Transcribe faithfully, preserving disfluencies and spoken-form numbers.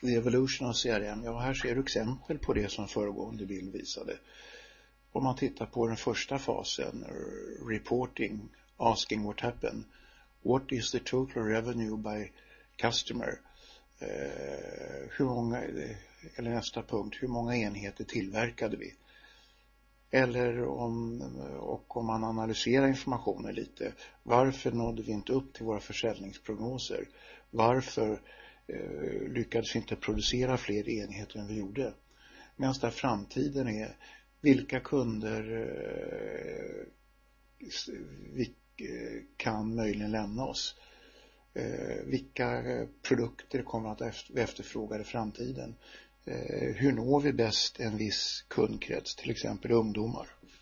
The Evolution of C R M. Ja, här ser du exempel på det som föregående bild visade. Om man tittar på den första fasen, reporting, asking what happened. What is the total revenue by customer? Eh, hur många, eller nästa punkt, hur många enheter tillverkade vi? Eller om, och om man analyserar informationen lite, varför nådde vi inte upp till våra försäljningsprognoser? Varför eh, lyckades vi inte producera fler enheter än vi gjorde? Medan där framtiden är, vilka kunder eh, vi kan möjligen lämna oss? Eh, vilka produkter kommer att efterfråga i framtiden? Eh, hur når vi bäst en viss kundkrets, till exempel ungdomar?